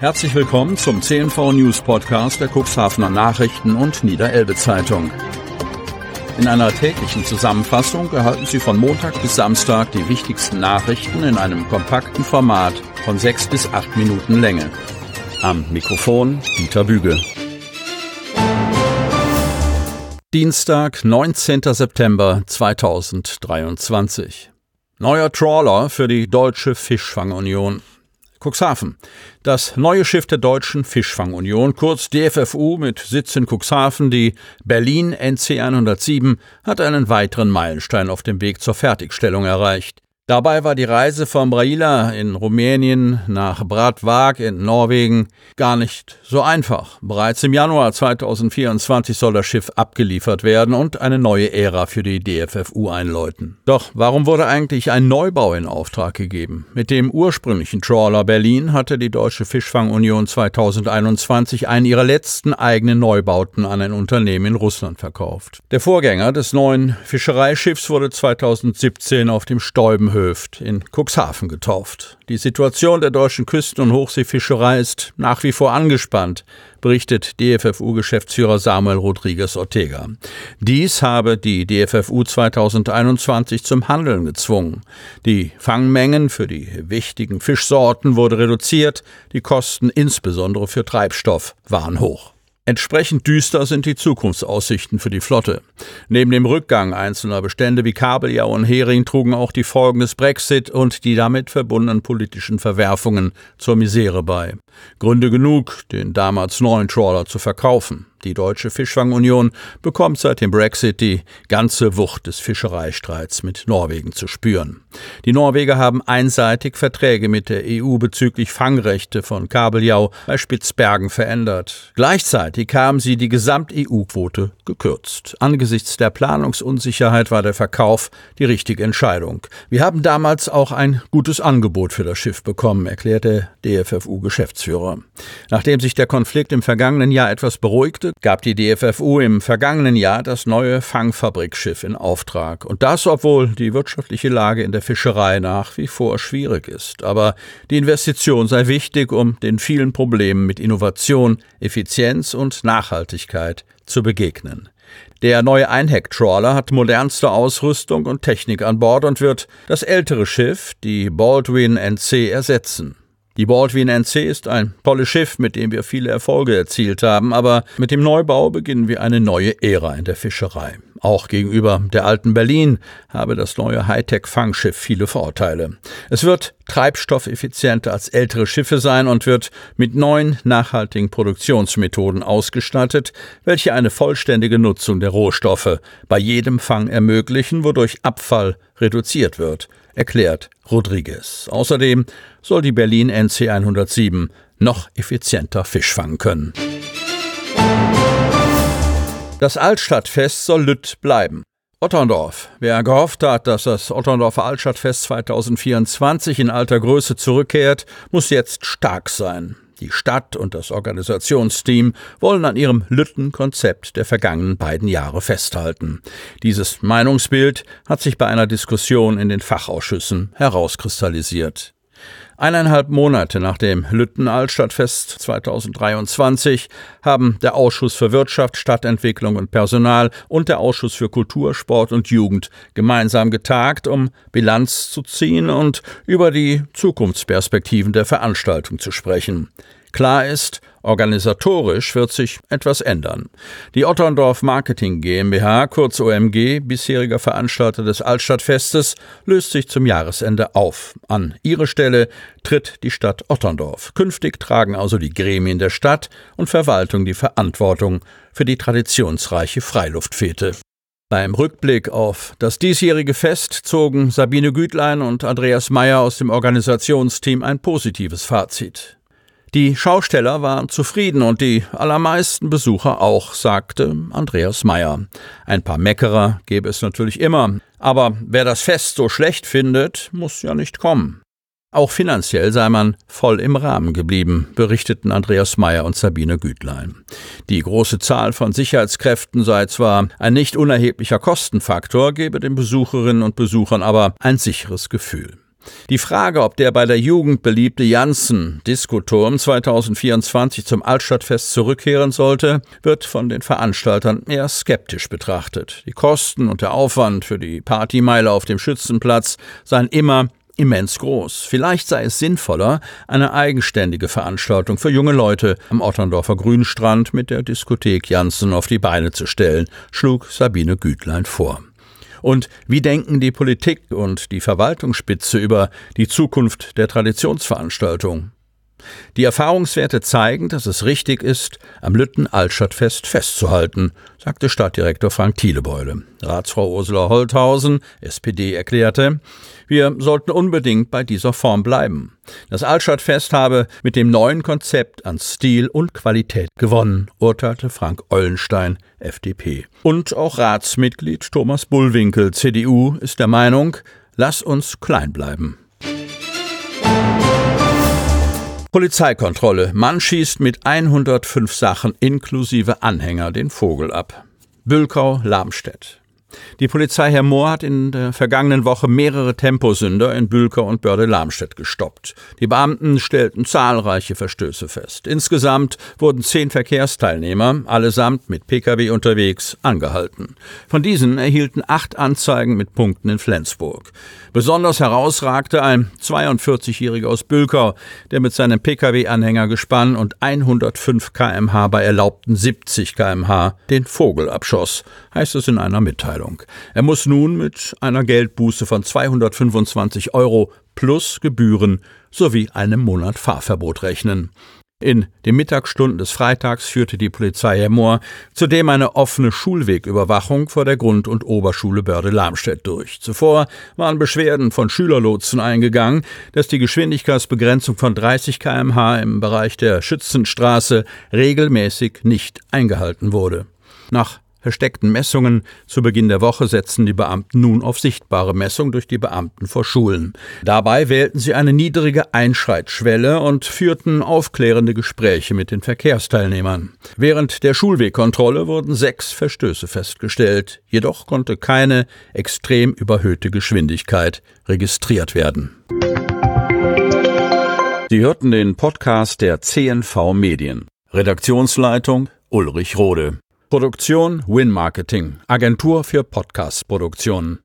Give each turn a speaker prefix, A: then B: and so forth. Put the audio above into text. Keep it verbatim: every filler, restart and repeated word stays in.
A: Herzlich willkommen zum C N V News Podcast der Cuxhavener Nachrichten und Niederelbe Zeitung. In einer täglichen Zusammenfassung erhalten Sie von Montag bis Samstag die wichtigsten Nachrichten in einem kompakten Format von sechs bis acht Minuten Länge. Am Mikrofon Dieter Büge. Dienstag, neunzehnter September zweitausenddreiundzwanzig. Neuer Trawler für die Deutsche Fischfangunion. Cuxhaven. Das neue Schiff der Deutschen Fischfangunion, kurz D F F U mit Sitz in Cuxhaven, die Berlin N C hundertsieben, hat einen weiteren Meilenstein auf dem Weg zur Fertigstellung erreicht. Dabei war die Reise von Brăila in Rumänien nach Bratwag in Norwegen gar nicht so einfach. Bereits im Januar zweitausendvierundzwanzig soll das Schiff abgeliefert werden und eine neue Ära für die D F F U einläuten. Doch warum wurde eigentlich ein Neubau in Auftrag gegeben? Mit dem ursprünglichen Trawler Berlin hatte die Deutsche Fischfangunion zweitausendeinundzwanzig einen ihrer letzten eigenen Neubauten an ein Unternehmen in Russland verkauft. Der Vorgänger des neuen Fischereischiffs wurde zweitausendsiebzehn auf dem Stäubenhöft in Cuxhaven getauft. Die Situation der deutschen Küsten- und Hochseefischerei ist nach wie vor angespannt, berichtet D F F U-Geschäftsführer Samuel Rodriguez Ortega. Dies habe die D F F U zweitausendeinundzwanzig zum Handeln gezwungen. Die Fangmengen für die wichtigen Fischsorten wurde reduziert, die Kosten insbesondere für Treibstoff waren hoch. Entsprechend düster sind die Zukunftsaussichten für die Flotte. Neben dem Rückgang einzelner Bestände wie Kabeljau und Hering trugen auch die Folgen des Brexit und die damit verbundenen politischen Verwerfungen zur Misere bei. Gründe genug, den damals neuen Trawler zu verkaufen. Die Deutsche Fischfangunion bekommt seit dem Brexit die ganze Wucht des Fischereistreits mit Norwegen zu spüren. Die Norweger haben einseitig Verträge mit der E U bezüglich Fangrechte von Kabeljau bei Spitzbergen verändert. Gleichzeitig haben sie die Gesamt-E U-Quote gekürzt. Angesichts der Planungsunsicherheit war der Verkauf die richtige Entscheidung. Wir haben damals auch ein gutes Angebot für das Schiff bekommen, erklärt der D F F U-Geschäftsführer. Nachdem sich der Konflikt im vergangenen Jahr etwas beruhigte, gab die D F F U im vergangenen Jahr das neue Fangfabrikschiff in Auftrag. Und das, obwohl die wirtschaftliche Lage in der Fischerei nach wie vor schwierig ist. Aber die Investition sei wichtig, um den vielen Problemen mit Innovation, Effizienz und Nachhaltigkeit zu begegnen. Der neue Einheck-Trawler hat modernste Ausrüstung und Technik an Bord und wird das ältere Schiff, die Baldwin N C, ersetzen. Die Baldwin N C ist ein tolles Schiff, mit dem wir viele Erfolge erzielt haben, aber mit dem Neubau beginnen wir eine neue Ära in der Fischerei. Auch gegenüber der alten Berlin habe das neue Hightech-Fangschiff viele Vorteile. Es wird treibstoffeffizienter als ältere Schiffe sein und wird mit neuen, nachhaltigen Produktionsmethoden ausgestattet, welche eine vollständige Nutzung der Rohstoffe bei jedem Fang ermöglichen, wodurch Abfall reduziert wird, erklärt Rodriguez. Außerdem soll die Berlin N C hundertsieben noch effizienter Fisch fangen können. Das Altstadtfest soll Lütt bleiben. Otterndorf. Wer gehofft hat, dass das Otterndorfer Altstadtfest zweitausendvierundzwanzig in alter Größe zurückkehrt, muss jetzt stark sein. Die Stadt und das Organisationsteam wollen an ihrem Lütten-Konzept der vergangenen beiden Jahre festhalten. Dieses Meinungsbild hat sich bei einer Diskussion in den Fachausschüssen herauskristallisiert. Eineinhalb Monate nach dem Lütten-Altstadtfest zweitausenddreiundzwanzig haben der Ausschuss für Wirtschaft, Stadtentwicklung und Personal und der Ausschuss für Kultur, Sport und Jugend gemeinsam getagt, um Bilanz zu ziehen und über die Zukunftsperspektiven der Veranstaltung zu sprechen. Klar ist, organisatorisch wird sich etwas ändern. Die Otterndorf Marketing GmbH, kurz O M G, bisheriger Veranstalter des Altstadtfestes, löst sich zum Jahresende auf. An ihre Stelle tritt die Stadt Otterndorf. Künftig tragen also die Gremien der Stadt und Verwaltung die Verantwortung für die traditionsreiche Freiluftfete. Beim Rückblick auf das diesjährige Fest zogen Sabine Gütlein und Andreas Meyer aus dem Organisationsteam ein positives Fazit. Die Schausteller waren zufrieden und die allermeisten Besucher auch, sagte Andreas Meyer. Ein paar Meckerer gäbe es natürlich immer, aber wer das Fest so schlecht findet, muss ja nicht kommen. Auch finanziell sei man voll im Rahmen geblieben, berichteten Andreas Meyer und Sabine Gütlein. Die große Zahl von Sicherheitskräften sei zwar ein nicht unerheblicher Kostenfaktor, gebe den Besucherinnen und Besuchern aber ein sicheres Gefühl. Die Frage, ob der bei der Jugend beliebte Janssen-Diskoturm zweitausendvierundzwanzig zum Altstadtfest zurückkehren sollte, wird von den Veranstaltern eher skeptisch betrachtet. Die Kosten und der Aufwand für die Partymeile auf dem Schützenplatz seien immer immens groß. Vielleicht sei es sinnvoller, eine eigenständige Veranstaltung für junge Leute am Otterndorfer Grünstrand mit der Diskothek Janssen auf die Beine zu stellen, schlug Sabine Gütlein vor. Und wie denken die Politik und die Verwaltungsspitze über die Zukunft der Traditionsveranstaltung? Die Erfahrungswerte zeigen, dass es richtig ist, am Lütten-Altstadtfest festzuhalten, sagte Stadtdirektor Frank Thielebeule. Ratsfrau Ursula Holthausen, S P D, erklärte, wir sollten unbedingt bei dieser Form bleiben. Das Altstadtfest habe mit dem neuen Konzept an Stil und Qualität gewonnen, urteilte Frank Eulenstein, F D P. Und auch Ratsmitglied Thomas Bullwinkel, C D U, ist der Meinung, lass uns klein bleiben. Polizeikontrolle. Mann schießt mit hundertfünf Sachen inklusive Anhänger den Vogel ab. Bülkau-Lamstedt. Die Polizei Herr Mohr hat in der vergangenen Woche mehrere Temposünder in Bülkau und Börde-Lamstedt gestoppt. Die Beamten stellten zahlreiche Verstöße fest. Insgesamt wurden zehn Verkehrsteilnehmer, allesamt mit Pkw unterwegs, angehalten. Von diesen erhielten acht Anzeigen mit Punkten in Flensburg. Besonders herausragte ein zweiundvierzigjähriger aus Bülkau, der mit seinem Pkw-Anhängergespann und hundertfünf Kilometer pro Stunde bei erlaubten siebzig Kilometer pro Stunde den Vogel abschoss, heißt es in einer Mitteilung. Er muss nun mit einer Geldbuße von zweihundertfünfundzwanzig Euro plus Gebühren sowie einem Monat Fahrverbot rechnen. In den Mittagsstunden des Freitags führte die Polizei Herr Mohr zudem eine offene Schulwegüberwachung vor der Grund- und Oberschule Börde-Lamstedt durch. Zuvor waren Beschwerden von Schülerlotsen eingegangen, dass die Geschwindigkeitsbegrenzung von dreißig Kilometer pro Stunde im Bereich der Schützenstraße regelmäßig nicht eingehalten wurde. Nach versteckten Messungen zu Beginn der Woche setzen die Beamten nun auf sichtbare Messung durch die Beamten vor Schulen. Dabei wählten sie eine niedrige Einschreitschwelle und führten aufklärende Gespräche mit den Verkehrsteilnehmern. Während der Schulwegkontrolle wurden sechs Verstöße festgestellt, jedoch konnte keine extrem überhöhte Geschwindigkeit registriert werden. Sie hörten den Podcast der C N V Medien. Redaktionsleitung Ulrich Rode. Produktion Win Marketing, Agentur für Podcast-Produktionen.